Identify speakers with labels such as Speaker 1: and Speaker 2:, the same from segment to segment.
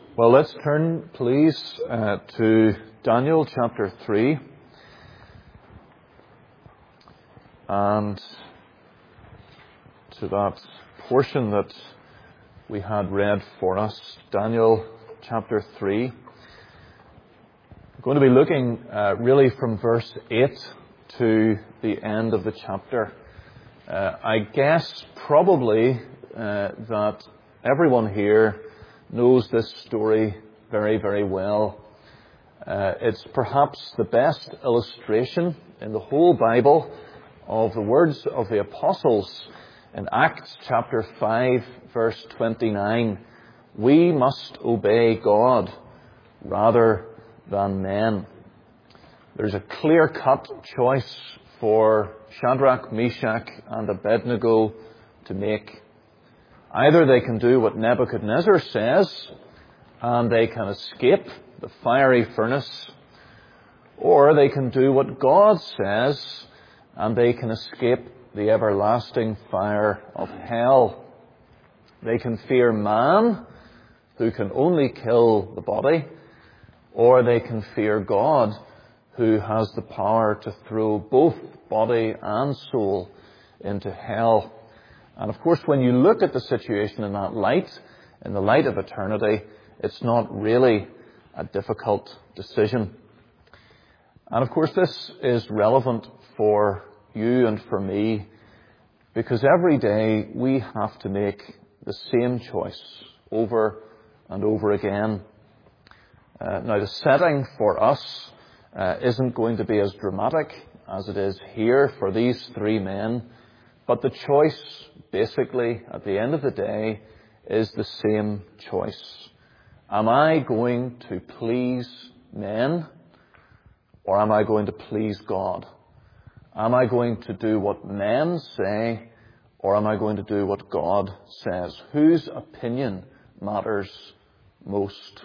Speaker 1: Well, let's turn, please, to Daniel chapter 3 and to that portion that we had read for us, Daniel chapter 3. We're going to be looking really from verse 8 to the end of the chapter. I guess probably that everyone here knows this story very, very well. It's perhaps the best illustration in the whole Bible of the words of the apostles in Acts chapter 5, verse 29. We must obey God rather than men. There's a clear-cut choice for Shadrach, Meshach, and Abednego to make. Either they can do what Nebuchadnezzar says, and they can escape the fiery furnace, or they can do what God says, and they can escape the everlasting fire of hell. They can fear man, who can only kill the body, or they can fear God, who has the power to throw both body and soul into hell. And of course, when you look at the situation in that light, in the light of eternity, it's not really a difficult decision. And of course, this is relevant for you and for me, because every day we have to make the same choice over and over again. Now, the setting for us isn't going to be as dramatic as it is here for these three men, but the choice, basically, at the end of the day, is the same choice. Am I going to please men, or am I going to please God? Am I going to do what men say, or am I going to do what God says? Whose opinion matters most?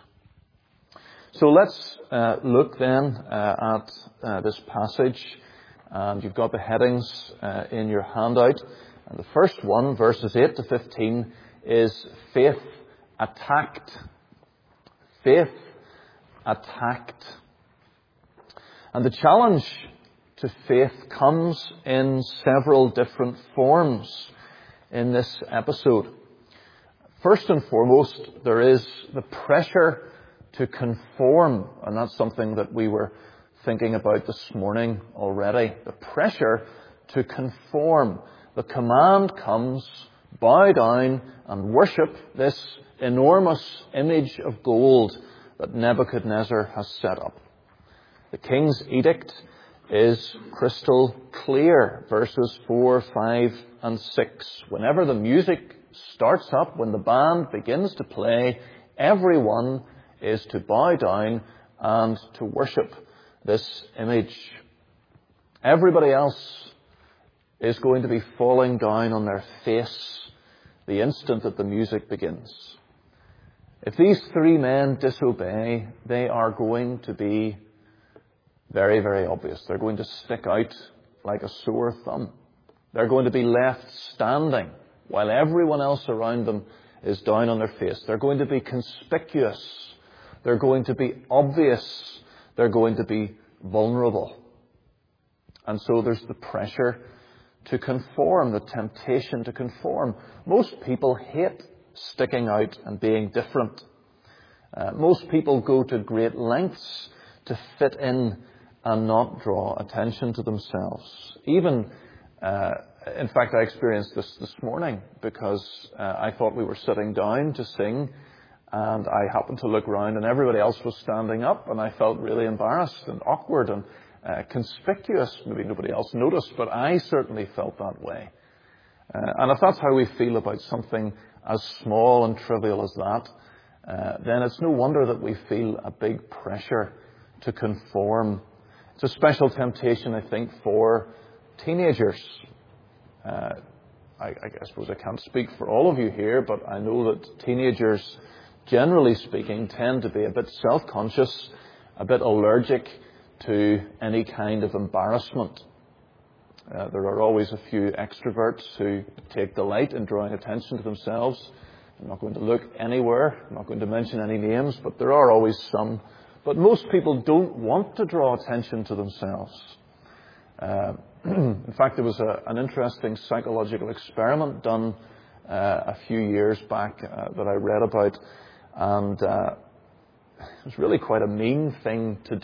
Speaker 1: So let's look then at this passage. And you've got the headings in your handout. And the first one, verses 8 to 15, is faith attacked. Faith attacked. And the challenge to faith comes in several different forms in this episode. First and foremost, there is the pressure to conform, and that's something that we were thinking about this morning already. The pressure to conform. The command comes, bow down and worship this enormous image of gold that Nebuchadnezzar has set up. The king's edict is crystal clear. Verses 4, 5, and 6. Whenever the music starts up, when the band begins to play, everyone is to bow down and to worship this image. Everybody else is going to be falling down on their face the instant that the music begins. If these three men disobey, they are going to be very, very obvious. They're going to stick out like a sore thumb. They're going to be left standing while everyone else around them is down on their face. They're going to be conspicuous. They're going to be obvious. They're going to be vulnerable. And so there's the pressure to conform, the temptation to conform. Most people hate sticking out and being different. Most people go to great lengths to fit in and not draw attention to themselves. Even, in fact, I experienced this morning because I thought we were sitting down to sing, and I happened to look around and everybody else was standing up, and I felt really embarrassed and awkward and conspicuous. Maybe nobody else noticed, but I certainly felt that way. And if that's how we feel about something as small and trivial as that, then it's no wonder that we feel a big pressure to conform. It's a special temptation, I think, for teenagers. I suppose I can't speak for all of you here, but I know that teenagers, generally speaking, tend to be a bit self-conscious, a bit allergic to any kind of embarrassment. There are always a few extroverts who take delight in drawing attention to themselves. I'm not going to look anywhere. I'm not going to mention any names, but there are always some. But most people don't want to draw attention to themselves. In fact, there was an interesting psychological experiment done a few years back that I read about, and it was really quite a mean thing to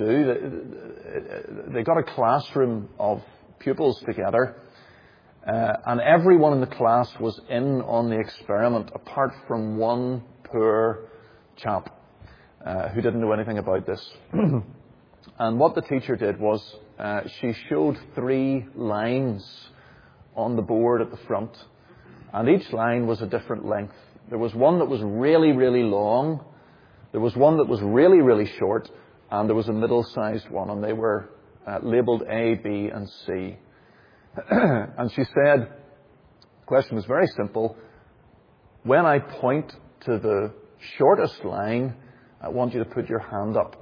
Speaker 1: do. They got a classroom of pupils together, and everyone in the class was in on the experiment apart from one poor chap who didn't know anything about this. And what the teacher did was she showed 3 lines on the board at the front, and each line was a different length. There was one that was really, really long, there was one that was really, really short, and there was a middle-sized one, and they were labelled A, B, and C. And she said, the question was very simple. When I point to the shortest line, I want you to put your hand up.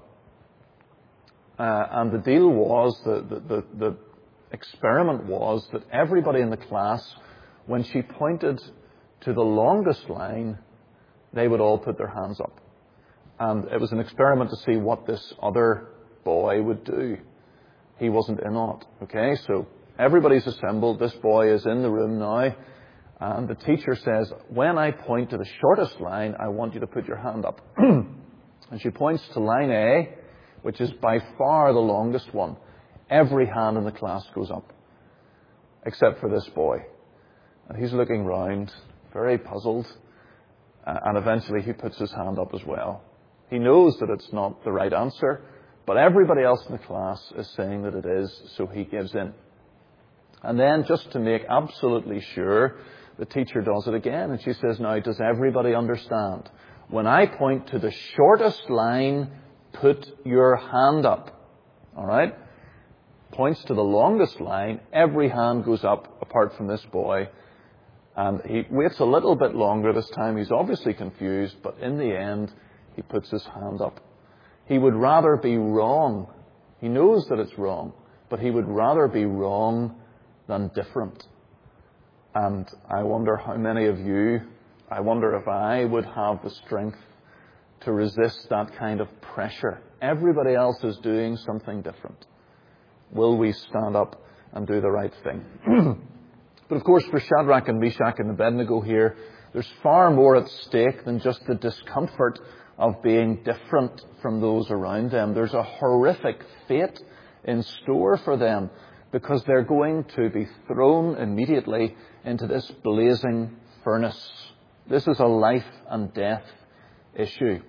Speaker 1: And the deal was, the experiment was that everybody in the class, when she pointed to the longest line, they would all put their hands up. And it was an experiment to see what this other boy would do. He wasn't in on it. Okay, so everybody's assembled. This boy is in the room now. And the teacher says, when I point to the shortest line, I want you to put your hand up. And she points to line A, which is by far the longest one. Every hand in the class goes up, except for this boy. And he's looking round, very puzzled, and eventually he puts his hand up as well. He knows that it's not the right answer, but everybody else in the class is saying that it is, so he gives in. And then, just to make absolutely sure, the teacher does it again, and she says, now, does everybody understand? When I point to the shortest line, put your hand up. All right? Points to the longest line, every hand goes up apart from this boy. And he waits a little bit longer this time. He's obviously confused, but in the end, he puts his hand up. He would rather be wrong. He knows that it's wrong, but he would rather be wrong than different. And I wonder how many of you, I wonder if I would have the strength to resist that kind of pressure. Everybody else is doing something different. Will we stand up and do the right thing? But of course, for Shadrach and Meshach and Abednego here, there's far more at stake than just the discomfort of being different from those around them. There's a horrific fate in store for them because they're going to be thrown immediately into this blazing furnace. This is a life and death issue.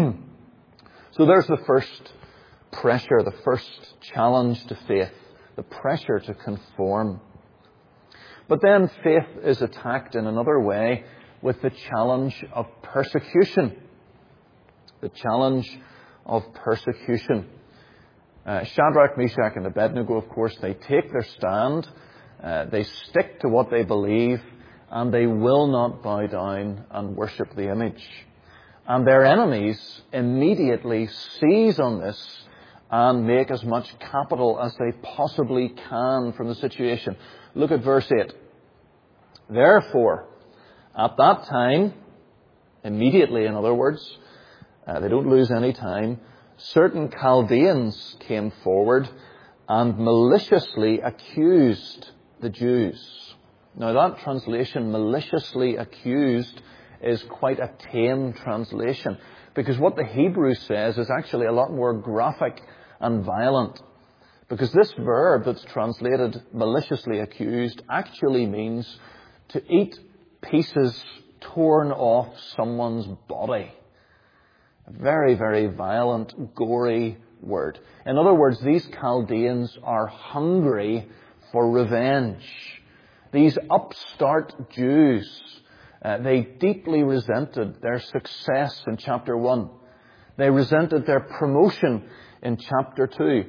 Speaker 1: So there's the first pressure, the first challenge to faith, the pressure to conform. But then faith is attacked in another way with the challenge of persecution. The challenge of persecution. Shadrach, Meshach, and Abednego, of course, they take their stand. They stick to what they believe, and they will not bow down and worship the image. And their enemies immediately seize on this and make as much capital as they possibly can from the situation. Look at verse 8. Therefore, at that time, immediately in other words, they don't lose any time, certain Chaldeans came forward and maliciously accused the Jews. Now that translation, maliciously accused, is quite a tame translation, because what the Hebrew says is actually a lot more graphic and violent. Because this verb that's translated maliciously accused actually means to eat pieces torn off someone's body. A very, very violent, gory word. In other words, these Chaldeans are hungry for revenge. These upstart Jews, they deeply resented their success in chapter 1. They resented their promotion in chapter 2.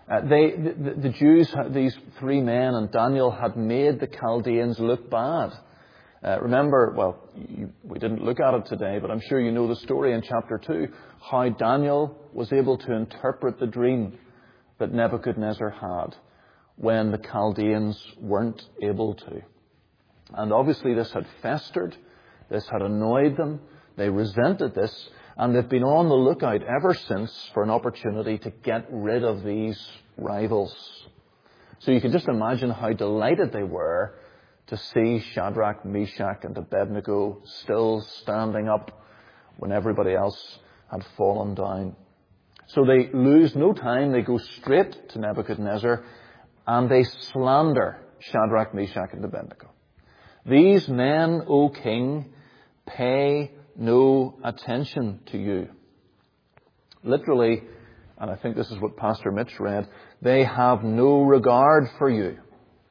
Speaker 1: The Jews, these 3 men and Daniel, had made the Chaldeans look bad. Remember, we didn't look at it today, but I'm sure you know the story in chapter 2, how Daniel was able to interpret the dream that Nebuchadnezzar had when the Chaldeans weren't able to. And obviously this had festered This had annoyed them. They resented this, and they've been on the lookout ever since for an opportunity to get rid of these rivals. So you can just imagine how delighted they were to see Shadrach, Meshach, and Abednego still standing up when everybody else had fallen down. So they lose no time. They go straight to Nebuchadnezzar and they slander Shadrach, Meshach, and Abednego. These men, O king, pay no attention to you. Literally, and I think this is what Pastor Mitch read, they have no regard for you.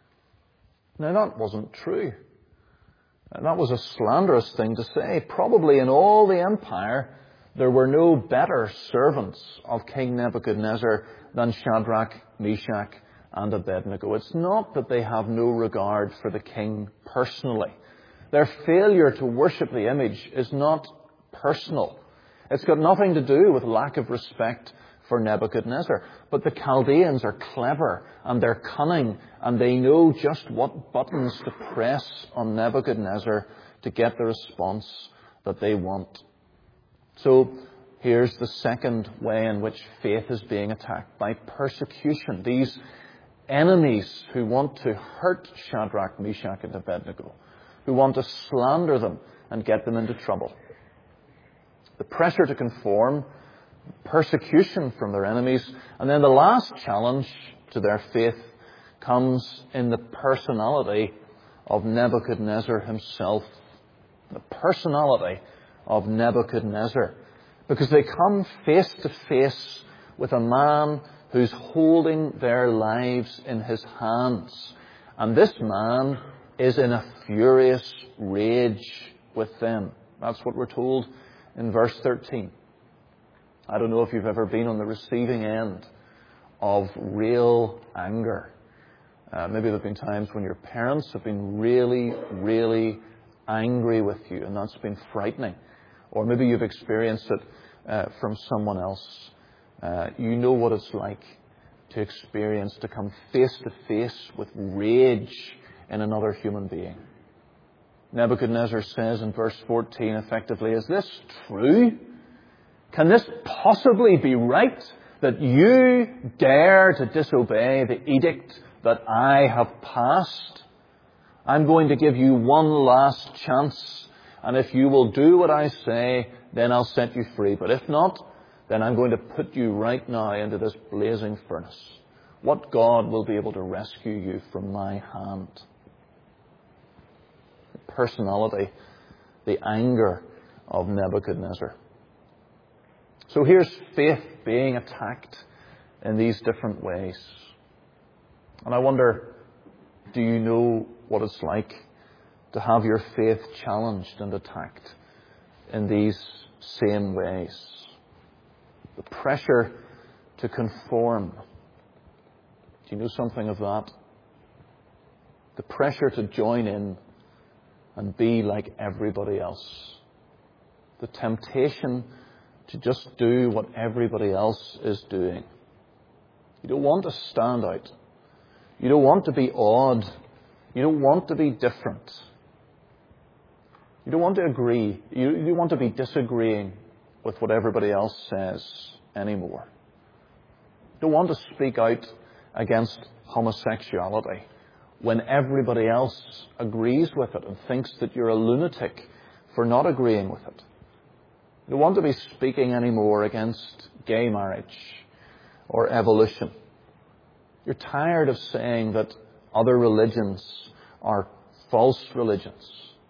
Speaker 1: Now that wasn't true. That was a slanderous thing to say. Probably in all the empire, there were no better servants of King Nebuchadnezzar than Shadrach, Meshach, and Abednego. It's not that they have no regard for the king personally. Their failure to worship the image is not personal. It's got nothing to do with lack of respect for Nebuchadnezzar. But the Chaldeans are clever and they're cunning and they know just what buttons to press on Nebuchadnezzar to get the response that they want. So here's the second way in which faith is being attacked, by persecution. These enemies who want to hurt Shadrach, Meshach, and Abednego, who want to slander them and get them into trouble. The pressure to conform, persecution from their enemies, and then the last challenge to their faith comes in the personality of Nebuchadnezzar himself. The personality of Nebuchadnezzar. Because they come face to face with a man who's holding their lives in his hands. And this man is in a furious rage with them. That's what we're told in verse 13. I don't know if you've ever been on the receiving end of real anger. Maybe there have been times when your parents have been really, really angry with you, and that's been frightening. Or maybe you've experienced it from someone else. You know what it's like to experience, to come face to face with rage in another human being. Nebuchadnezzar says in verse 14 effectively, is this true? Can this possibly be right that you dare to disobey the edict that I have passed? I'm going to give you one last chance, and if you will do what I say, then I'll set you free. But if not, then I'm going to put you right now into this blazing furnace. What God will be able to rescue you from my hand? The personality, the anger of Nebuchadnezzar. So here's faith being attacked in these different ways. And I wonder, do you know what it's like to have your faith challenged and attacked in these same ways? The pressure to conform. Do you know something of that? The pressure to join in and be like everybody else. The temptation to just do what everybody else is doing. You don't want to stand out. You don't want to be odd. You don't want to be different. You don't want to agree. You want to be disagreeing with what everybody else says anymore. You don't want to speak out against homosexuality when everybody else agrees with it and thinks that you're a lunatic for not agreeing with it. You don't want to be speaking anymore against gay marriage or evolution. You're tired of saying that other religions are false religions.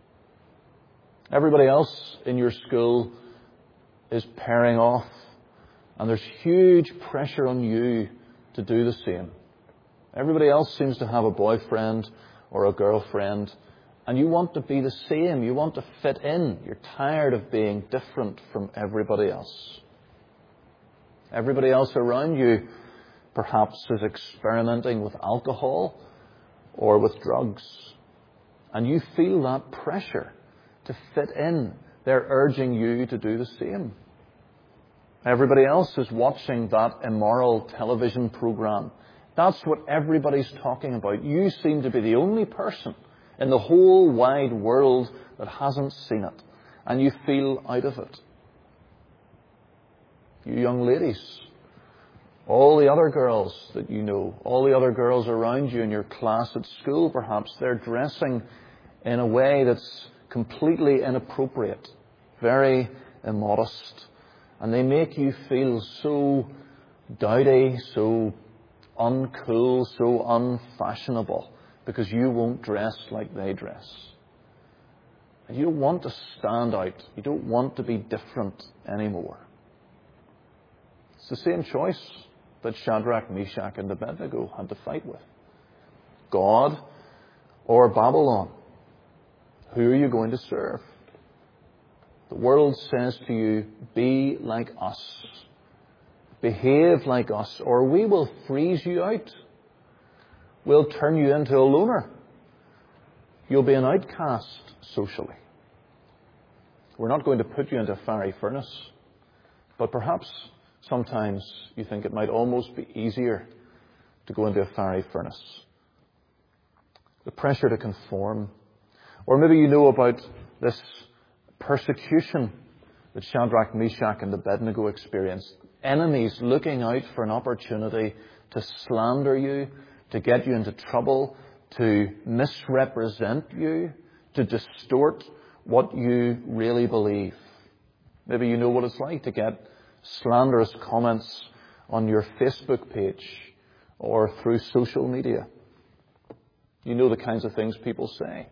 Speaker 1: Everybody else in your school is pairing off, and there's huge pressure on you to do the same. Everybody else seems to have a boyfriend or a girlfriend, and you want to be the same. You want to fit in. You're tired of being different from everybody else. Everybody else around you perhaps is experimenting with alcohol or with drugs. And you feel that pressure to fit in. They're urging you to do the same. Everybody else is watching that immoral television program. That's what everybody's talking about. You seem to be the only person in the whole wide world that hasn't seen it, and you feel out of it. You young ladies, all the other girls that you know, all the other girls around you in your class at school perhaps, they're dressing in a way that's completely inappropriate, very immodest, and they make you feel so dowdy, so uncool, so unfashionable, because you won't dress like they dress. And you don't want to stand out. You don't want to be different anymore. It's the same choice that Shadrach, Meshach, and Abednego had to fight with. God or Babylon? Who are you going to serve? The world says to you, be like us. Behave like us, or we will freeze you out. We'll turn you into a loner. You'll be an outcast socially. We're not going to put you into a fiery furnace, but perhaps sometimes you think it might almost be easier to go into a fiery furnace. The pressure to conform. Or maybe you know about this persecution that Shadrach, Meshach, and Abednego experienced. Enemies looking out for an opportunity to slander you, to get you into trouble, to misrepresent you, to distort what you really believe. Maybe you know what it's like to get slanderous comments on your Facebook page or through social media. You know the kinds of things people say.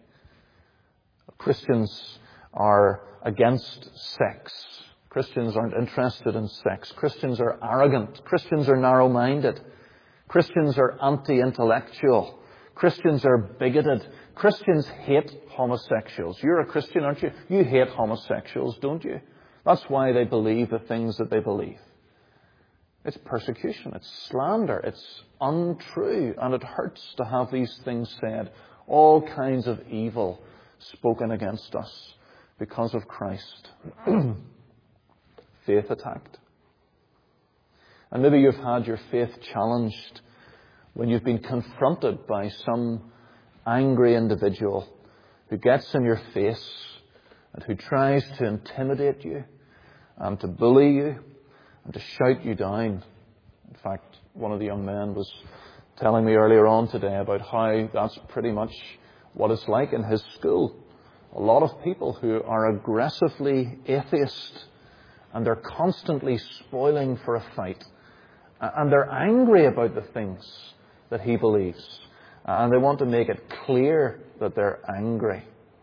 Speaker 1: Christians are against sex. Christians aren't interested in sex. Christians are arrogant. Christians are narrow-minded. Christians are anti-intellectual. Christians are bigoted. Christians hate homosexuals. You're a Christian, aren't you? You hate homosexuals, don't you? That's why they believe the things that they believe. It's persecution. It's slander. It's untrue. And it hurts to have these things said. All kinds of evil spoken against us because of Christ. Faith attacked. And maybe you've had your faith challenged when you've been confronted by some angry individual who gets in your face and who tries to intimidate you and to bully you and to shout you down. In fact, one of the young men was telling me earlier on today about how that's pretty much what it's like in his school. A lot of people who are aggressively atheist, and they're constantly spoiling for a fight. And they're angry about the things that he believes. And they want to make it clear that they're angry.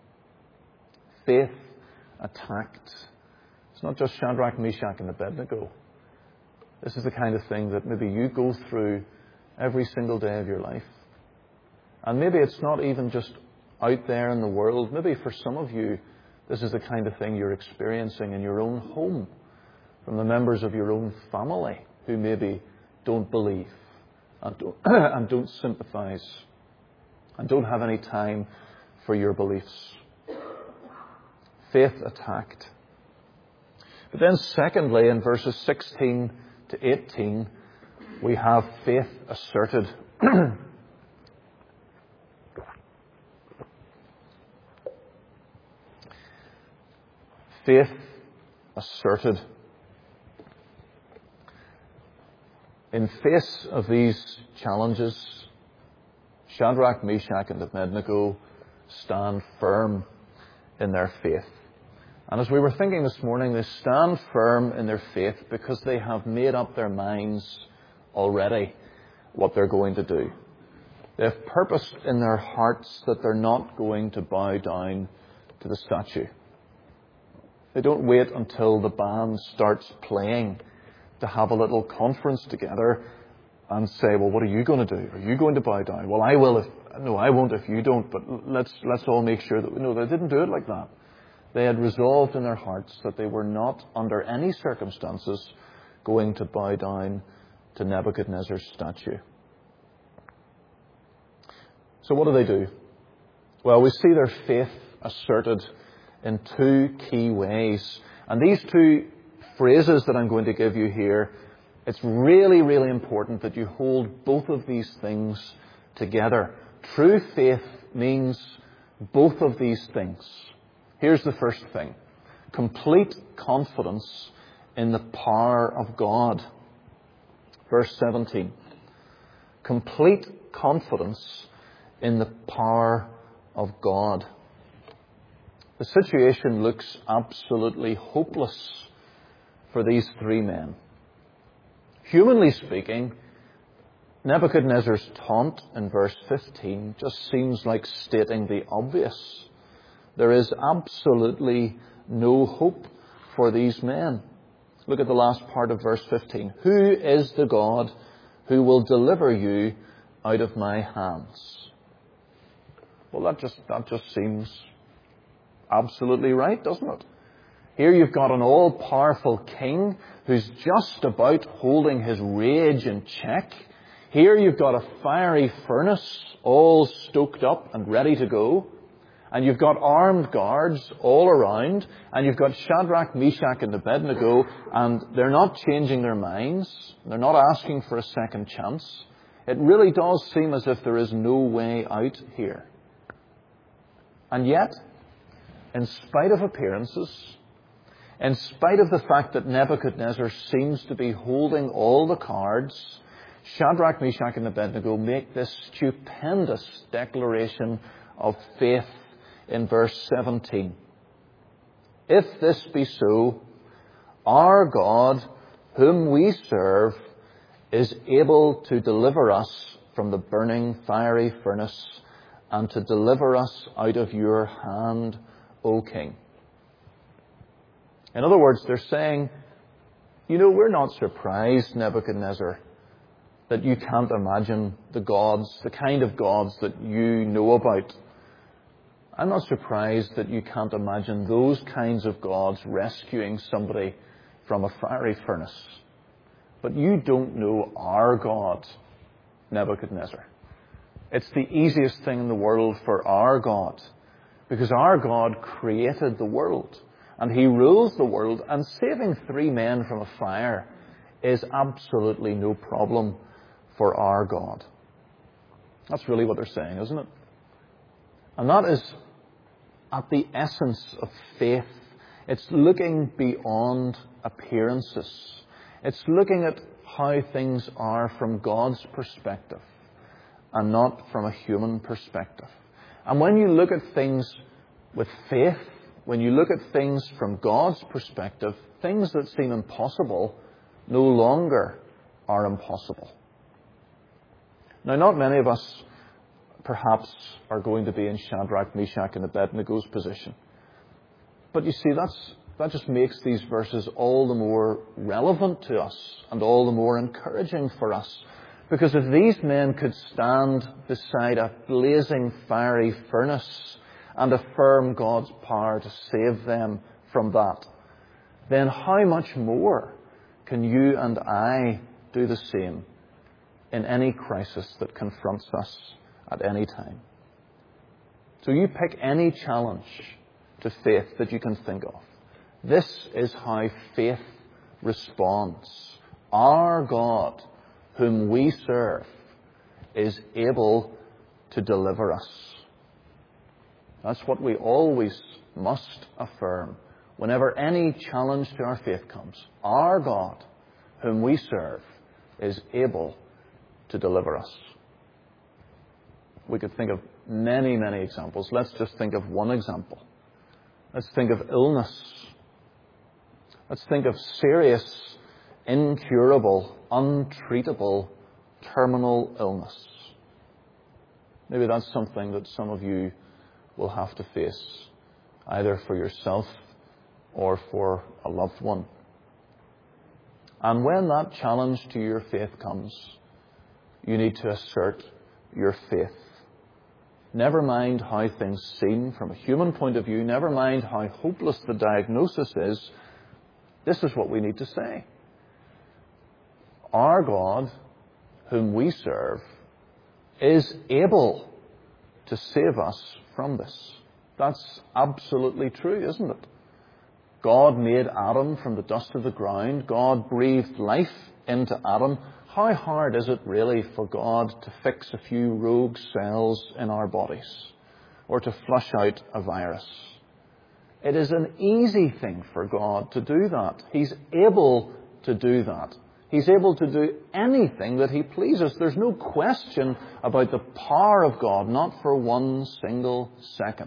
Speaker 1: Faith attacked. It's not just Shadrach, Meshach, and Abednego. This is the kind of thing that maybe you go through every single day of your life. And maybe it's not even just out there in the world. Maybe for some of you, this is the kind of thing you're experiencing in your own home, from the members of your own family who maybe don't believe and don't sympathize and don't have any time for your beliefs. Faith attacked. But then secondly, in verses 16 to 18, we have faith asserted. Faith asserted. In face of these challenges, Shadrach, Meshach, and Abednego stand firm in their faith. And as we were thinking this morning, they stand firm in their faith because they have made up their minds already what they're going to do. They have purposed in their hearts that they're not going to bow down to the statue. They don't wait until the band starts playing to have a little conference together and say, well, what are you going to do? Are you going to bow down? Well, I will. No, I won't if you don't, but let's all make sure that... No, they didn't do it like that. They had resolved in their hearts that they were not, under any circumstances, going to bow down to Nebuchadnezzar's statue. So what do? Well, we see their faith asserted in two key ways. And these two phrases that I'm going to give you here, it's really, really important that you hold both of these things together. True faith means both of these things. Here's the first thing. Complete confidence in the power of God. Verse 17. Complete confidence in the power of God. The situation looks absolutely hopeless for these three men. Humanly speaking, Nebuchadnezzar's taunt in verse 15 just seems like stating the obvious. There is absolutely no hope for these men. Look at the last part of verse 15. Who is the God who will deliver you out of my hands? Well, that just seems absolutely right, doesn't it? Here you've got an all-powerful king who's just about holding his rage in check. Here you've got a fiery furnace all stoked up and ready to go. And you've got armed guards all around. And you've got Shadrach, Meshach and Abednego. And they're not changing their minds. They're not asking for a second chance. It really does seem as if there is no way out here. And yet, in spite of appearances, in spite of the fact that Nebuchadnezzar seems to be holding all the cards, Shadrach, Meshach and Abednego make this stupendous declaration of faith in verse 17. If this be so, our God, whom we serve, is able to deliver us from the burning fiery furnace and to deliver us out of your hand, O King. In other words, they're saying, we're not surprised, Nebuchadnezzar, that you can't imagine the kind of gods that you know about. I'm not surprised that you can't imagine those kinds of gods rescuing somebody from a fiery furnace. But you don't know our God, Nebuchadnezzar. It's the easiest thing in the world for our God, because our God created the world, and He rules the world, and saving three men from a fire is absolutely no problem for our God. That's really what they're saying, isn't it? And that is at the essence of faith. It's looking beyond appearances. It's looking at how things are from God's perspective and not from a human perspective. And when you look at things with faith, when you look at things from God's perspective, things that seem impossible no longer are impossible. Now, not many of us perhaps are going to be in Shadrach, Meshach and Abednego's position. But you see, that just makes these verses all the more relevant to us and all the more encouraging for us. Because if these men could stand beside a blazing fiery furnace and affirm God's power to save them from that, then how much more can you and I do the same in any crisis that confronts us at any time? So you pick any challenge to faith that you can think of. This is how faith responds. Our God, whom we serve, is able to deliver us. That's what we always must affirm whenever any challenge to our faith comes. Our God, whom we serve, is able to deliver us. We could think of many, many examples. Let's just think of one example. Let's think of illness. Let's think of serious, incurable, untreatable, terminal illness. Maybe that's something that some of you will have to face, either for yourself or for a loved one. And when that challenge to your faith comes, you need to assert your faith. Never mind how things seem from a human point of view, never mind how hopeless the diagnosis is, this is what we need to say. Our God, whom we serve, is able to save us from this. That's absolutely true, isn't it? God made Adam from the dust of the ground. God breathed life into Adam. How hard is it really for God to fix a few rogue cells in our bodies? or to flush out a virus. It is an easy thing for God to do that. He's able to do that. He's able to do anything that He pleases. There's no question about the power of God, not for one single second.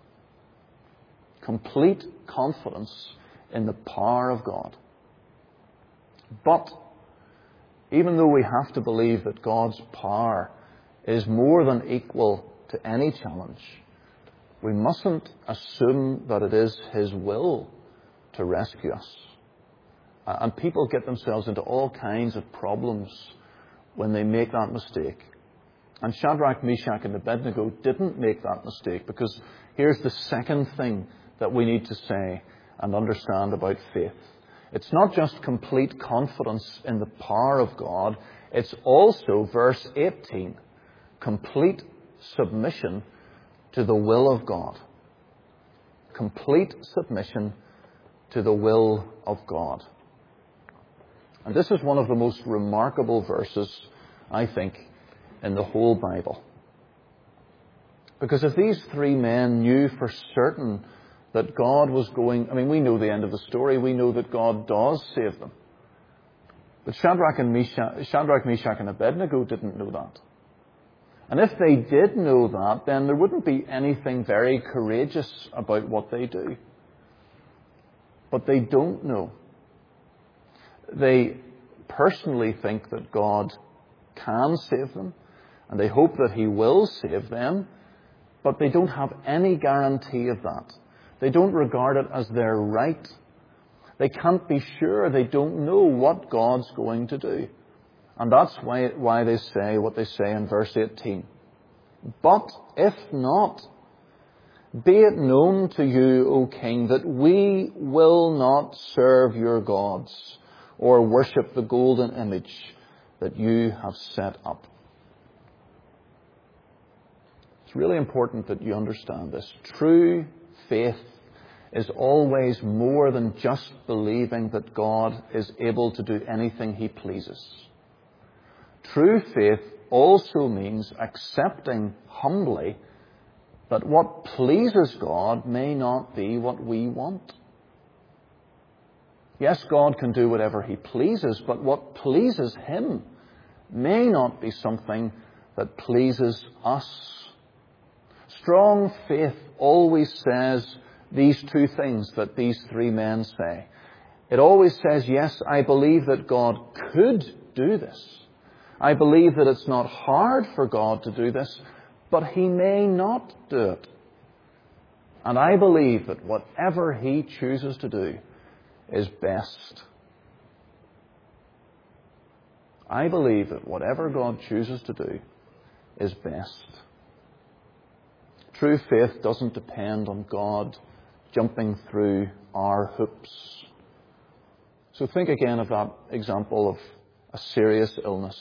Speaker 1: Complete confidence in the power of God. But even though we have to believe that God's power is more than equal to any challenge, we mustn't assume that it is His will to rescue us. And people get themselves into all kinds of problems when they make that mistake. And Shadrach, Meshach, and Abednego didn't make that mistake, because here's the second thing that we need to say and understand about faith. It's not just complete confidence in the power of God, it's also, verse 18, complete submission to the will of God. Complete submission to the will of God. And this is one of the most remarkable verses, I think, in the whole Bible. Because if these three men knew for certain that God was going... we know the end of the story. We know that God does save them. But Shadrach, Meshach, and Abednego didn't know that. And if they did know that, then there wouldn't be anything very courageous about what they do. But they don't know. They personally think that God can save them, and they hope that He will save them, but they don't have any guarantee of that. They don't regard it as their right. They can't be sure. They don't know what God's going to do. And that's why they say what they say in verse 18. But if not, be it known to you, O king, that we will not serve your gods or worship the golden image that you have set up. It's really important that you understand this. True faith is always more than just believing that God is able to do anything He pleases. True faith also means accepting humbly that what pleases God may not be what we want. Yes, God can do whatever He pleases, but what pleases Him may not be something that pleases us. Strong faith always says these two things that these three men say. It always says, yes, I believe that God could do this. I believe that it's not hard for God to do this, but He may not do it. And I believe that whatever He chooses to do is best. I believe that whatever God chooses to do is best. True faith doesn't depend on God jumping through our hoops. So think again of that example of a serious illness.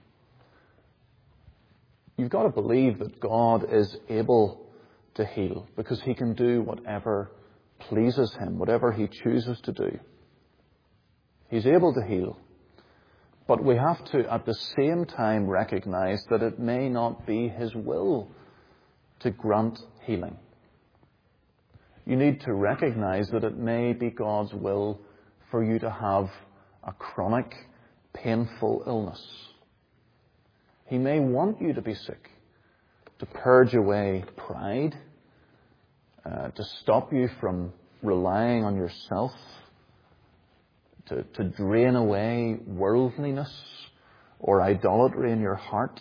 Speaker 1: You've got to believe that God is able to heal, because He can do whatever pleases Him, whatever He chooses to do. He's able to heal. But we have to, at the same time, recognize that it may not be His will to grant healing. You need to recognize that it may be God's will for you to have a chronic, painful illness. He may want you to be sick, to purge away pride, to stop you from relying on yourself, to drain away worldliness or idolatry in your heart.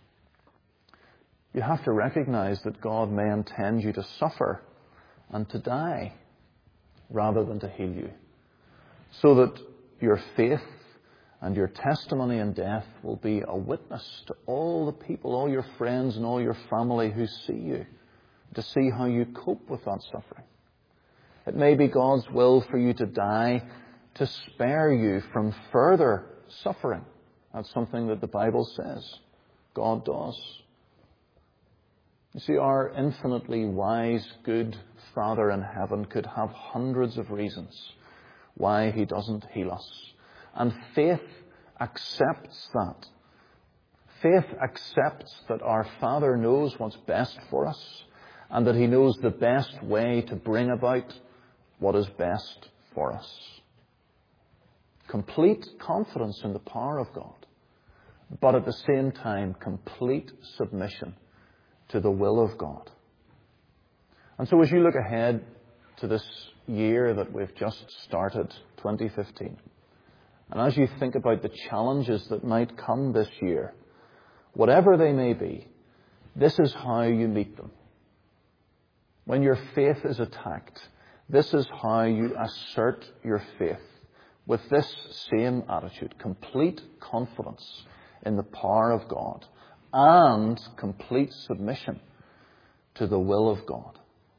Speaker 1: You have to recognize that God may intend you to suffer and to die rather than to heal you, so that your faith and your testimony in death will be a witness to all the people, all your friends and all your family who see you, to see how you cope with that suffering. It may be God's will for you to die to spare you from further suffering. That's something that the Bible says God does. You see, our infinitely wise, good Father in heaven could have hundreds of reasons why He doesn't heal us. And faith accepts that. Faith accepts that our Father knows what's best for us, and that he knows the best way to bring about what is best for us. Complete confidence in the power of God, but at the same time, complete submission to the will of God. And so as you look ahead to this year that we've just started, 2015, and as you think about the challenges that might come this year, whatever they may be, this is how you meet them. When your faith is attacked, this is how you assert your faith, with this same attitude: complete confidence in the power of God and complete submission to the will of God.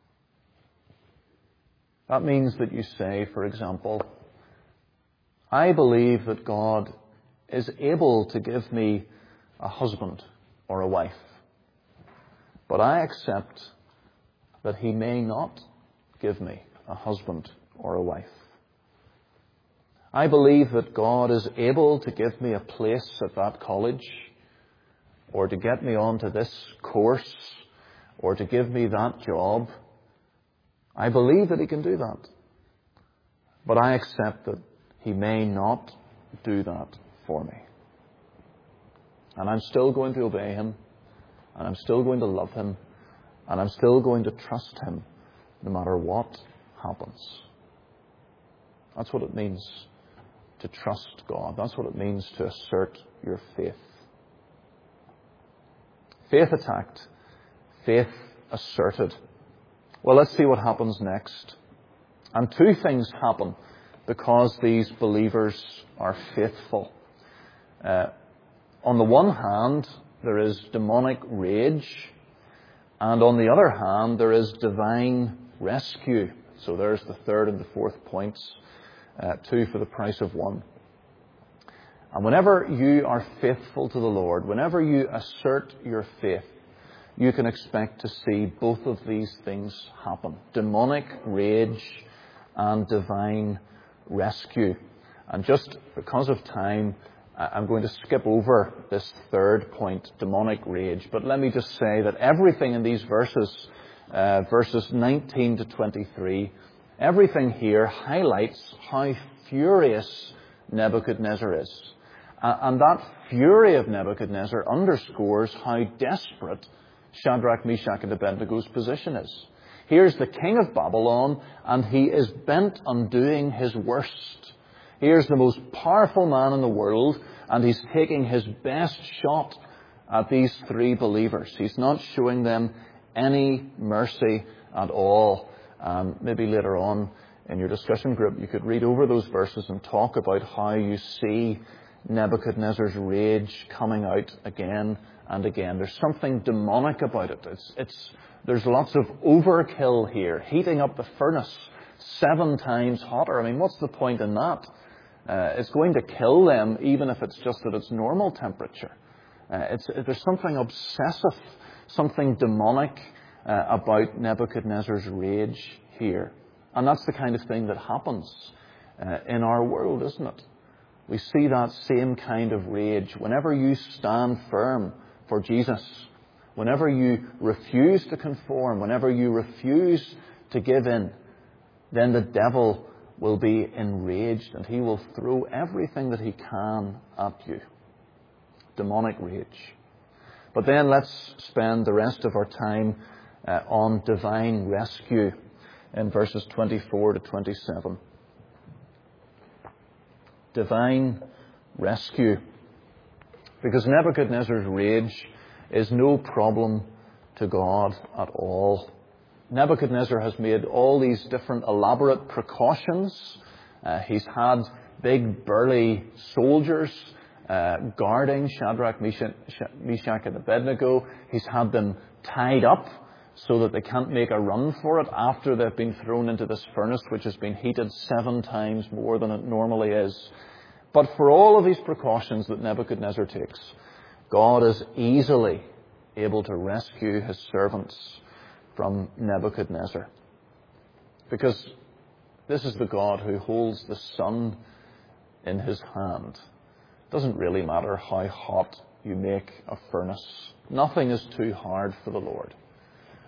Speaker 1: That means that you say, for example, I believe that God is able to give me a husband or a wife, but I accept that he may not give me a husband or a wife. I believe that God is able to give me a place at that college, or to get me onto this course, or to give me that job. I believe that he can do that. But I accept that he may not do that for me. And I'm still going to obey him, and I'm still going to love him, and I'm still going to trust him no matter what happens. That's what it means to trust God. That's what it means to assert your faith. Faith attacked, faith asserted. Well, let's see what happens next. And two things happen because these believers are faithful. On the one hand, there is demonic rage, and on the other hand, there is divine rescue. So there's the third and the fourth points, 2 for the price of 1. And whenever you are faithful to the Lord, whenever you assert your faith, you can expect to see both of these things happen: demonic rage and divine rescue. And just because of time, I'm going to skip over this third point, demonic rage. But let me just say that everything in these verses, verses 19 to 23, everything here highlights how furious Nebuchadnezzar is. And that fury of Nebuchadnezzar underscores how desperate Shadrach, Meshach, and Abednego's position is. Here's the king of Babylon, and he is bent on doing his worst. Here's the most powerful man in the world, and he's taking his best shot at these three believers. He's not showing them any mercy at all. Maybe later on in your discussion group, you could read over those verses and talk about how you see Nebuchadnezzar's rage coming out again and again. There's something demonic about it. There's lots of overkill here, heating up the furnace 7 times hotter. I mean, what's the point in that? It's going to kill them, even if it's just at its normal temperature. There's something obsessive, something demonic about Nebuchadnezzar's rage here. And that's the kind of thing that happens in our world, isn't it? We see that same kind of rage. Whenever you stand firm for Jesus, whenever you refuse to conform, whenever you refuse to give in, then the devil will be enraged and he will throw everything that he can at you. Demonic rage. But then let's spend the rest of our time on divine rescue in verses 24 to 27. Divine rescue. Because Nebuchadnezzar's rage is no problem to God at all. Nebuchadnezzar has made all these different elaborate precautions. He's had big burly soldiers guarding Shadrach, Meshach, and Abednego. He's had them tied up so that they can't make a run for it after they've been thrown into this furnace, which has been heated 7 times more than it normally is. But for all of these precautions that Nebuchadnezzar takes, God is easily able to rescue his servants from Nebuchadnezzar. Because this is the God who holds the sun in his hand. It doesn't really matter how hot you make a furnace. Nothing is too hard for the Lord.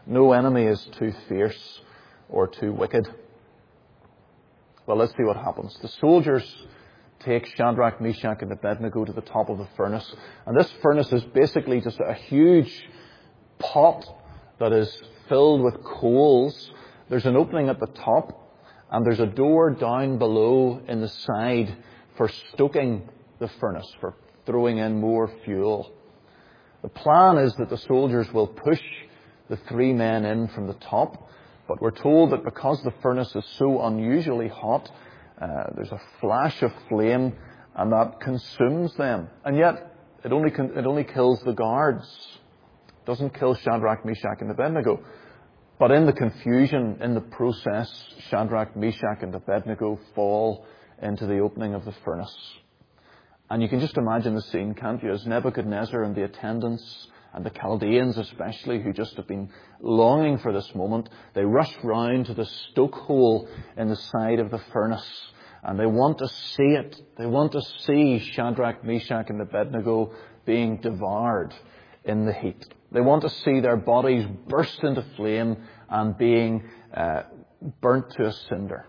Speaker 1: No enemy is too fierce or too wicked. Well, let's see what happens. The soldiers take Shadrach, Meshach, and Abednego to the top of the furnace. And this furnace is basically just a huge pot that is filled with coals. There's an opening at the top, and there's a door down below in the side for stoking the furnace, for throwing in more fuel. The plan is that the soldiers will push the three men in from the top, but we're told that because the furnace is so unusually hot, there's a flash of flame, and that consumes them. And yet, it only kills the guards. It doesn't kill Shadrach, Meshach, and Abednego. But in the confusion, in the process, Shadrach, Meshach, and Abednego fall into the opening of the furnace. And you can just imagine the scene, can't you? As Nebuchadnezzar and the attendants, and the Chaldeans especially, who just have been longing for this moment, they rush round to the stoke hole in the side of the furnace. And they want to see it. They want to see Shadrach, Meshach, and Abednego being devoured in the heat. They want to see their bodies burst into flame and being burnt to a cinder.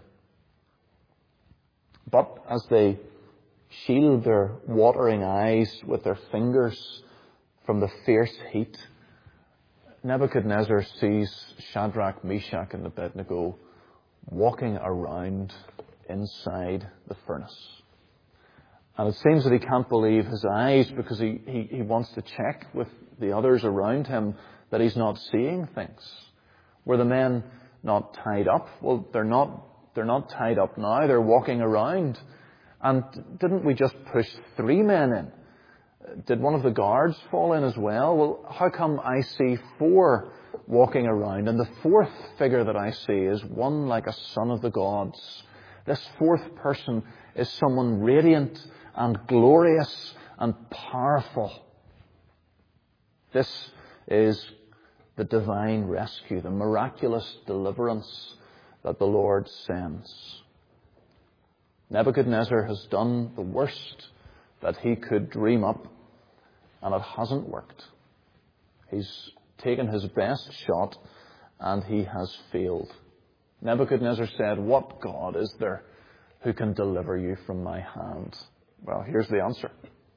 Speaker 1: But as they shield their watering eyes with their fingers from the fierce heat, Nebuchadnezzar sees Shadrach, Meshach, and Abednego walking around inside the furnace. And it seems that he can't believe his eyes, because he wants to check with the others around him that he's not seeing things. Were the men not tied up? Well, they're not tied up now. They're walking around. And didn't we just push 3 men in? Did one of the guards fall in as well? Well, how come I see 4 walking around? And the 4th figure that I see is one like a son of the gods. This 4th person is someone radiant and glorious and powerful. This is the divine rescue, the miraculous deliverance that the Lord sends. Nebuchadnezzar has done the worst that he could dream up, and it hasn't worked. He's taken his best shot, and he has failed. Nebuchadnezzar said, "What God is there who can deliver you from my hand?" Well, here's the answer.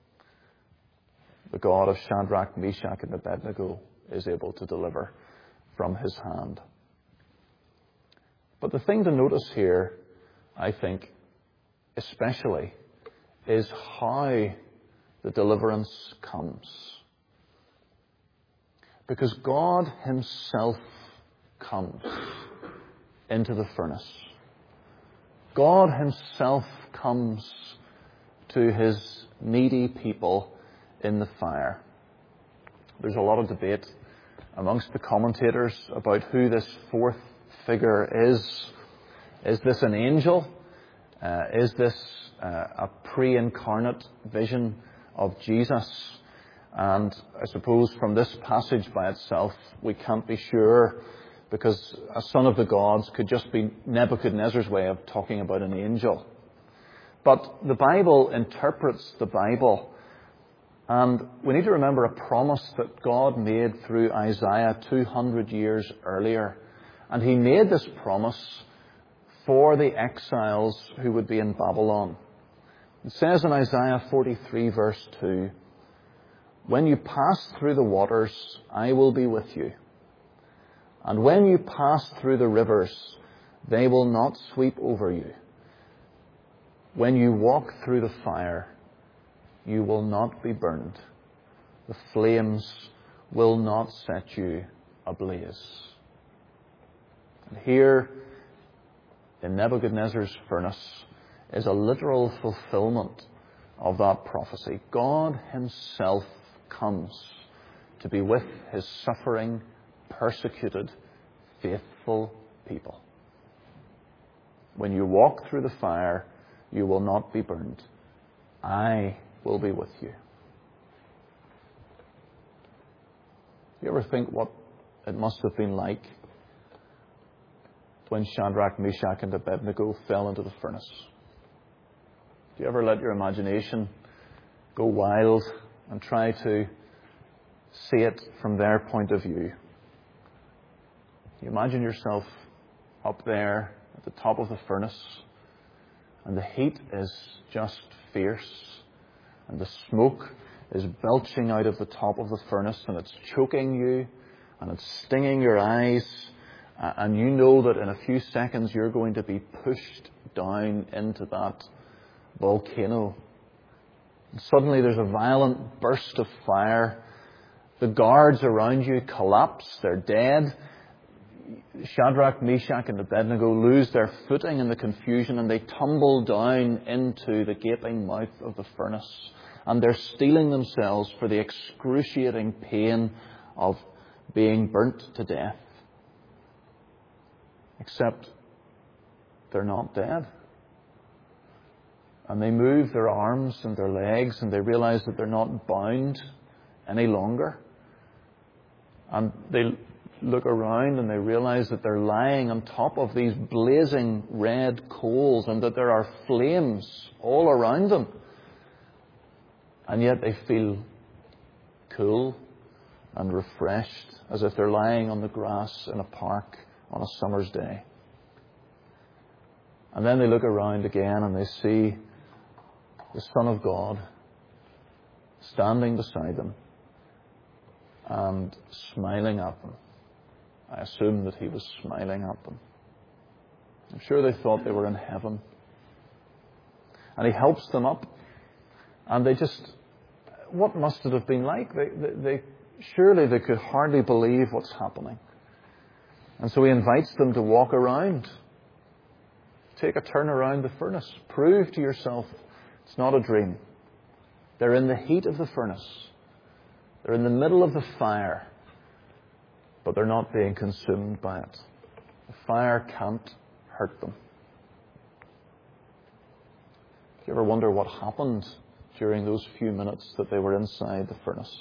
Speaker 1: The God of Shadrach, Meshach, and Abednego is able to deliver from his hand. But the thing to notice here, I think, especially, is how the deliverance comes. Because God himself comes into the furnace. God himself comes to his needy people in the fire. There's a lot of debate amongst the commentators about who this 4th figure is. Is this an angel? Is this a pre-incarnate vision of Jesus? And I suppose from this passage by itself, we can't be sure, because a son of the gods could just be Nebuchadnezzar's way of talking about an angel. But the Bible interprets the Bible, and we need to remember a promise that God made through Isaiah 200 years earlier. And he made this promise for the exiles who would be in Babylon. It says in Isaiah 43 verse 2, "When you pass through the waters, I will be with you. And when you pass through the rivers, they will not sweep over you. When you walk through the fire, you will not be burned. The flames will not set you ablaze." And here, in Nebuchadnezzar's furnace, is a literal fulfillment of that prophecy. God himself comes to be with his suffering, persecuted, faithful people. When you walk through the fire, you will not be burned. I will be with you. Do you ever think what it must have been like when Shadrach, Meshach, and Abednego fell into the furnace? Do you ever let your imagination go wild and try to see it from their point of view? You imagine yourself up there at the top of the furnace, and the heat is just fierce, and the smoke is belching out of the top of the furnace, and it's choking you, and it's stinging your eyes, and you know that in a few seconds you're going to be pushed down into that volcano. And suddenly there's a violent burst of fire. The guards around you collapse, they're dead. Shadrach, Meshach, and Abednego lose their footing in the confusion, and they tumble down into the gaping mouth of the furnace. And they're steeling themselves for the excruciating pain of being burnt to death. Except they're not dead. And they move their arms and their legs, and they realize that they're not bound any longer. And they look around and they realize that they're lying on top of these blazing red coals, and that there are flames all around them. And yet they feel cool and refreshed, as if they're lying on the grass in a park on a summer's day. And then they look around again and they see the Son of God standing beside them and smiling at them. I assume that he was smiling at them. I'm sure they thought they were in heaven. And he helps them up. And they just, what must it have been like? Surely they could hardly believe what's happening. And so he invites them to walk around. Take a turn around the furnace. Prove to yourself it's not a dream. They're in the heat of the furnace. They're in the middle of the fire. But they're not being consumed by it. The fire can't hurt them. Do you ever wonder what happened during those few minutes that they were inside the furnace?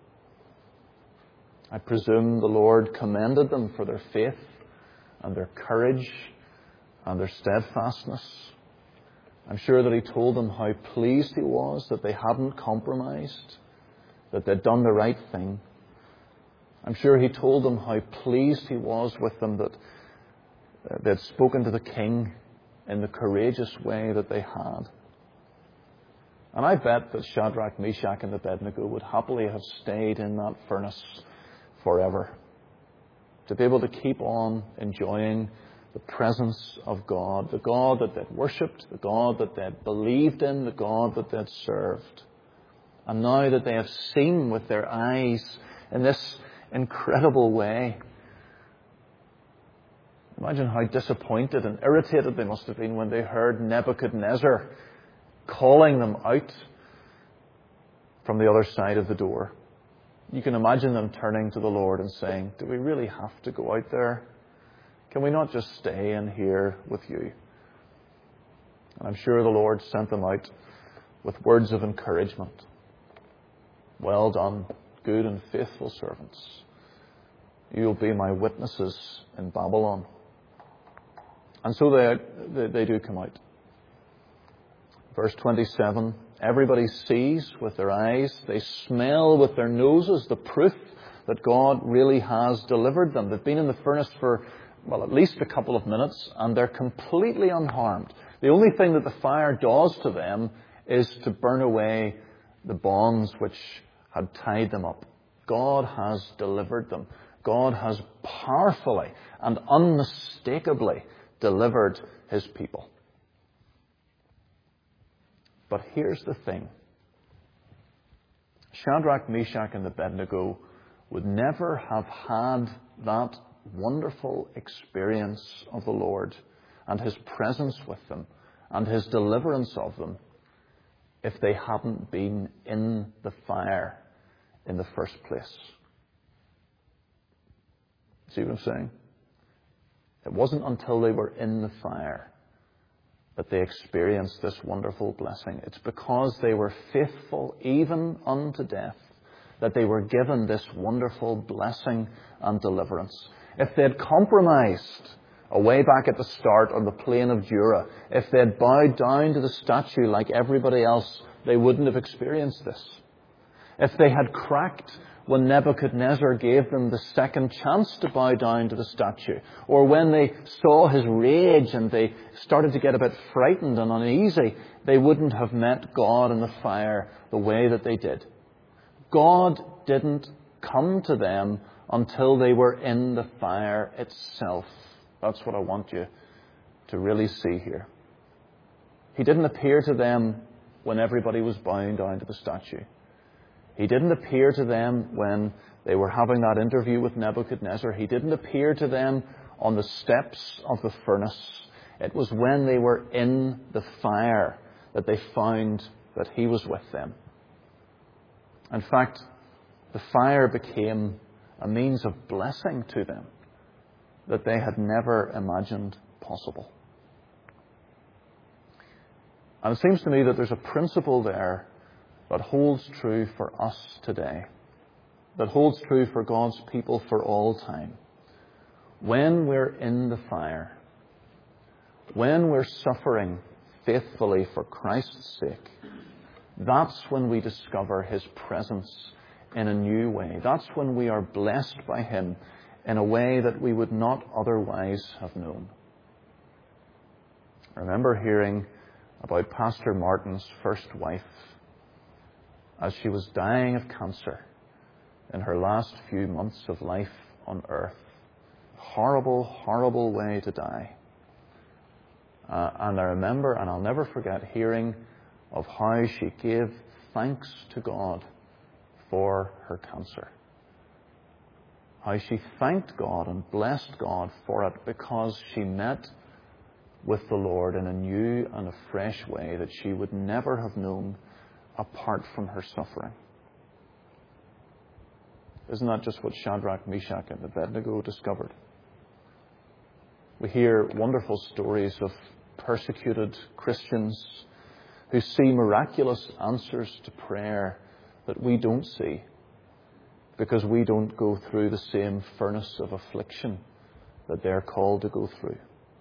Speaker 1: I presume the Lord commended them for their faith and their courage and their steadfastness. I'm sure that he told them how pleased he was that they hadn't compromised, that they'd done the right thing. I'm sure he told them how pleased he was with them that they'd spoken to the king in the courageous way that they had. And I bet that Shadrach, Meshach, and Abednego would happily have stayed in that furnace forever, to be able to keep on enjoying the presence of God, the God that they'd worshipped, the God that they'd believed in, the God that they'd served. And now that they have seen with their eyes in this incredible way, imagine how disappointed and irritated they must have been when they heard Nebuchadnezzar calling them out from the other side of the door. You can imagine them turning to the Lord and saying, do we really have to go out there? Can we not just stay in here with you? And I'm sure the Lord sent them out with words of encouragement. Well done, good and faithful servants. You'll be my witnesses in Babylon. And so they do come out. Verse 27, everybody sees with their eyes, they smell with their noses the proof that God really has delivered them. They've been in the furnace for, at least a couple of minutes, and they're completely unharmed. The only thing that the fire does to them is to burn away the bonds which had tied them up. God has delivered them. God has powerfully and unmistakably delivered his people. But here's the thing. Shadrach, Meshach, and Abednego would never have had that wonderful experience of the Lord and his presence with them and his deliverance of them if they hadn't been in the fire in the first place. See what I'm saying? It wasn't until they were in the fire that they experienced this wonderful blessing. It's because they were faithful even unto death that they were given this wonderful blessing and deliverance. If they had compromised away back at the start on the plain of Dura, if they had bowed down to the statue like everybody else, they wouldn't have experienced this. if they had cracked when Nebuchadnezzar gave them the second chance to bow down to the statue, or when they saw his rage and they started to get a bit frightened and uneasy, they wouldn't have met God in the fire the way that they did. God didn't come to them until they were in the fire itself. That's what I want you to really see here. He didn't appear to them when everybody was bowing down to the statue. He didn't appear to them when they were having that interview with Nebuchadnezzar. He didn't appear to them on the steps of the furnace. It was when they were in the fire that they found that he was with them. In fact, the fire became a means of blessing to them that they had never imagined possible. And it seems to me that there's a principle there that holds true for us today, that holds true for God's people for all time. When we're in the fire, when we're suffering faithfully for Christ's sake, that's when we discover his presence in a new way. That's when we are blessed by him in a way that we would not otherwise have known. I remember hearing about Pastor Martin's first wife as she was dying of cancer in her last few months of life on earth. Horrible, horrible way to die. And I remember, and I'll never forget, hearing of how she gave thanks to God for her cancer. How she thanked God and blessed God for it because she met with the Lord in a new and a fresh way that she would never have known apart from her suffering. Isn't that just what Shadrach, Meshach, and Abednego discovered? We hear wonderful stories of persecuted Christians who see miraculous answers to prayer that we don't see because we don't go through the same furnace of affliction that they're called to go through.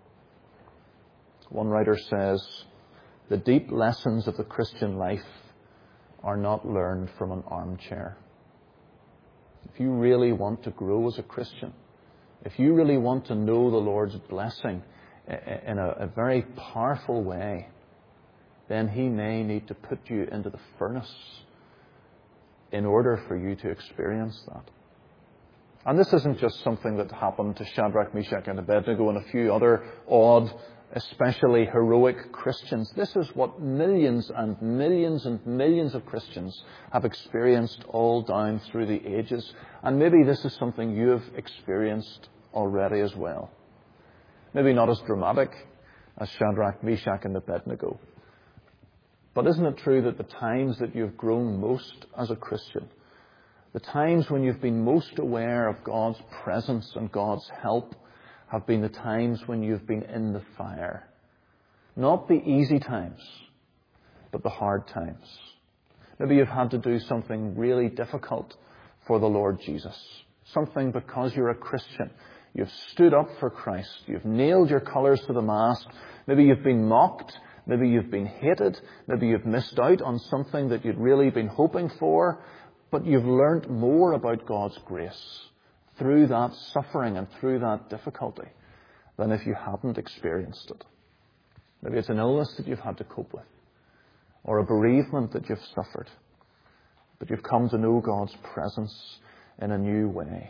Speaker 1: One writer says, the deep lessons of the Christian life are not learned from an armchair. If you really want to grow as a Christian, if you really want to know the Lord's blessing in a very powerful way, then he may need to put you into the furnace in order for you to experience that. And this isn't just something that happened to Shadrach, Meshach, and Abednego and a few other odd, especially heroic Christians. This is what millions and millions and millions of Christians have experienced all down through the ages. And maybe this is something you have experienced already as well. Maybe not as dramatic as Shadrach, Meshach, and Abednego. But isn't it true that the times that you've grown most as a Christian, the times when you've been most aware of God's presence and God's help, have been the times when you've been in the fire? Not the easy times, but the hard times. Maybe you've had to do something really difficult for the Lord Jesus. Something because you're a Christian. You've stood up for Christ. You've nailed your colours to the mast. Maybe you've been mocked. Maybe you've been hated. Maybe you've missed out on something that you'd really been hoping for. But you've learnt more about God's grace through that suffering and through that difficulty than if you hadn't experienced it. Maybe it's an illness that you've had to cope with, or a bereavement that you've suffered, but you've come to know God's presence in a new way.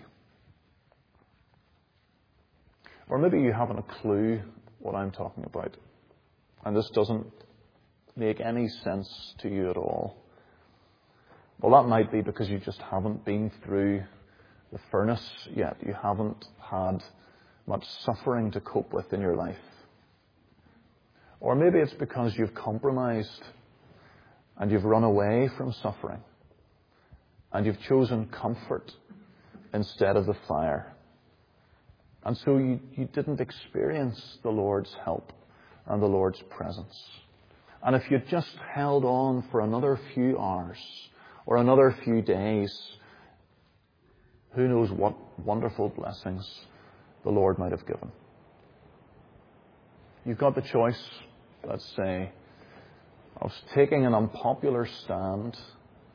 Speaker 1: Or maybe you haven't a clue what I'm talking about, and this doesn't make any sense to you at all. Well, that might be because you just haven't been through the furnace yet. You haven't had much suffering to cope with in your life. Or maybe it's because you've compromised and you've run away from suffering and you've chosen comfort instead of the fire. And so you didn't experience the Lord's help and the Lord's presence. And if you'd just held on for another few hours or another few days, who knows what wonderful blessings the Lord might have given. You've got the choice, let's say, of taking an unpopular stand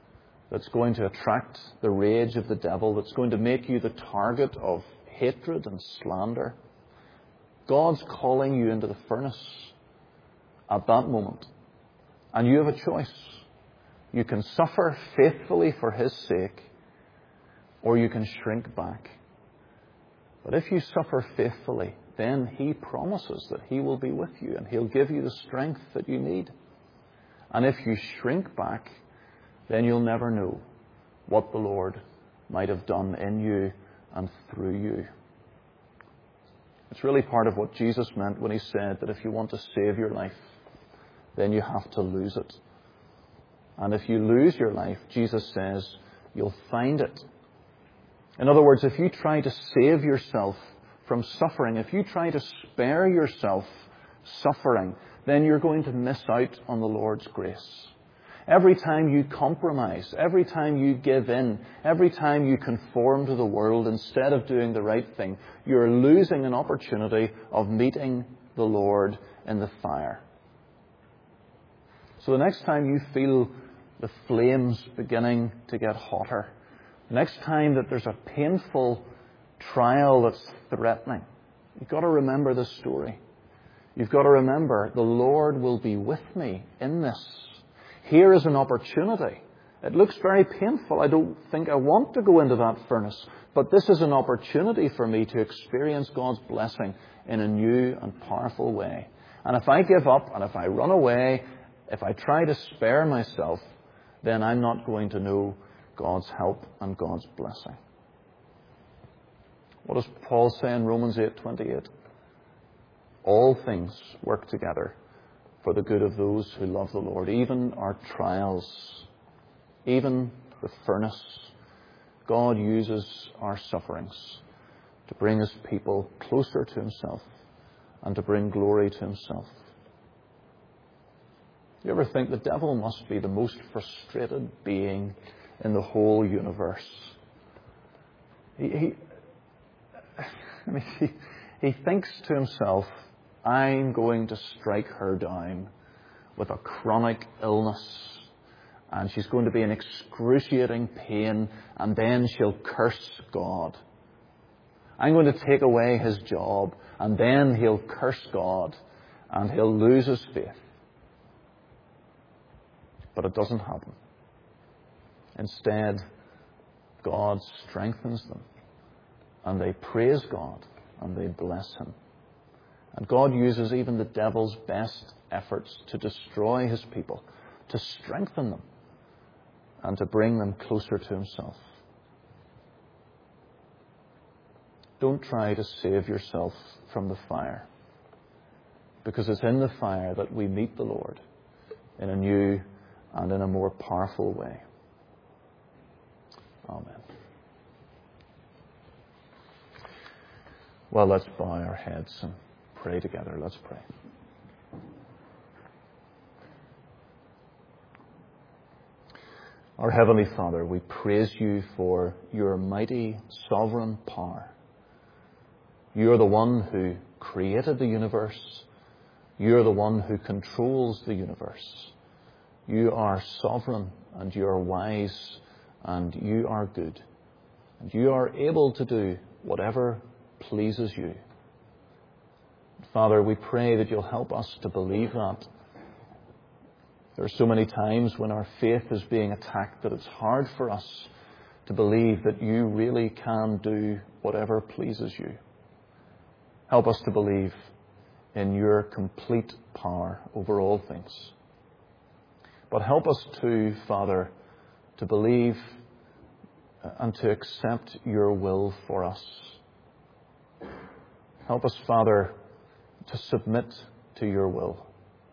Speaker 1: that's going to attract the rage of the devil, that's going to make you the target of hatred and slander. God's calling you into the furnace at that moment. And you have a choice. You can suffer faithfully for His sake, or you can shrink back. But if you suffer faithfully, then He promises that He will be with you and He'll give you the strength that you need. And if you shrink back, then you'll never know what the Lord might have done in you and through you. It's really part of what Jesus meant when He said that if you want to save your life, then you have to lose it. And if you lose your life, Jesus says, you'll find it. In other words, if you try to save yourself from suffering, if you try to spare yourself suffering, then you're going to miss out on the Lord's grace. Every time you compromise, every time you give in, every time you conform to the world instead of doing the right thing, you're losing an opportunity of meeting the Lord in the fire. So the next time you feel the flames beginning to get hotter, the next time that there's a painful trial that's threatening, you've got to remember this story. You've got to remember the Lord will be with me in this. Here is an opportunity. It looks very painful. I don't think I want to go into that furnace. But this is an opportunity for me to experience God's blessing in a new and powerful way. And if I give up and if I run away, if I try to spare myself, then I'm not going to know God's help and God's blessing. What does Paul say in Romans 8:28? All things work together for the good of those who love the Lord. Even our trials, even the furnace, God uses our sufferings to bring His people closer to Himself and to bring glory to Himself. You ever think the devil must be the most frustrated being in the whole universe? He thinks to himself, I'm going to strike her down with a chronic illness, and she's going to be in excruciating pain, and then she'll curse God. I'm going to take away his job, and then he'll curse God, and he'll lose his faith. But it doesn't happen. Instead, God strengthens them, and they praise God, and they bless Him. And God uses even the devil's best efforts to destroy His people, to strengthen them, and to bring them closer to Himself. Don't try to save yourself from the fire, because it's in the fire that we meet the Lord in a new and in a more powerful way. Amen. Well, let's bow our heads and pray together. Let's pray. Our Heavenly Father, we praise You for Your mighty sovereign power. You are the one who created the universe. You are the one who controls the universe. You are sovereign, and You are wise, and You are good. And You are able to do whatever pleases You. Father, we pray that You'll help us to believe that. There are so many times when our faith is being attacked that it's hard for us to believe that You really can do whatever pleases You. Help us to believe in Your complete power over all things. But help us too, Father, to believe and to accept Your will for us. Help us, Father, to submit to Your will.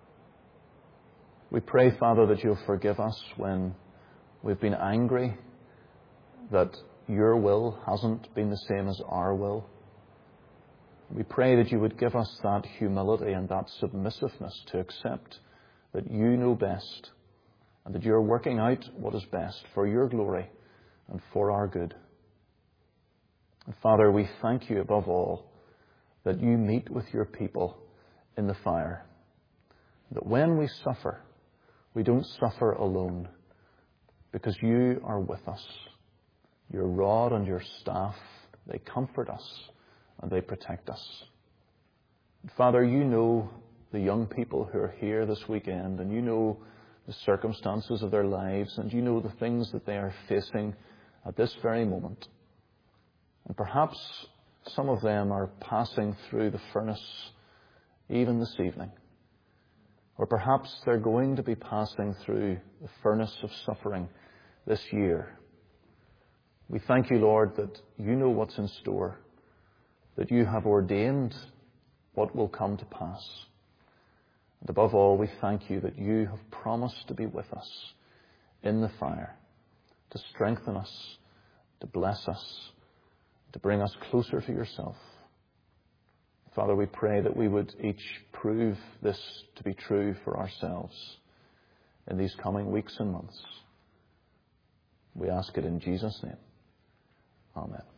Speaker 1: We pray, Father, that You'll forgive us when we've been angry, that Your will hasn't been the same as our will. We pray that You would give us that humility and that submissiveness to accept that You know best and that You're working out what is best for Your glory and for our good. And Father, we thank You above all that You meet with Your people in the fire. That when we suffer, we don't suffer alone, because you are with us. Your rod and your staff, they comfort us and they protect us. Father, you know the young people who are here this weekend, and you know the circumstances of their lives, and you know the things that they are facing at this very moment. And perhaps some of them are passing through the furnace even this evening. Or perhaps they're going to be passing through the furnace of suffering this year. We thank you, Lord, that you know what's in store, that you have ordained what will come to pass. And above all, we thank you that you have promised to be with us in the fire, to strengthen us, to bless us, to bring us closer to yourself. Father, we pray that we would each prove this to be true for ourselves in these coming weeks and months. We ask it in Jesus' name. Amen.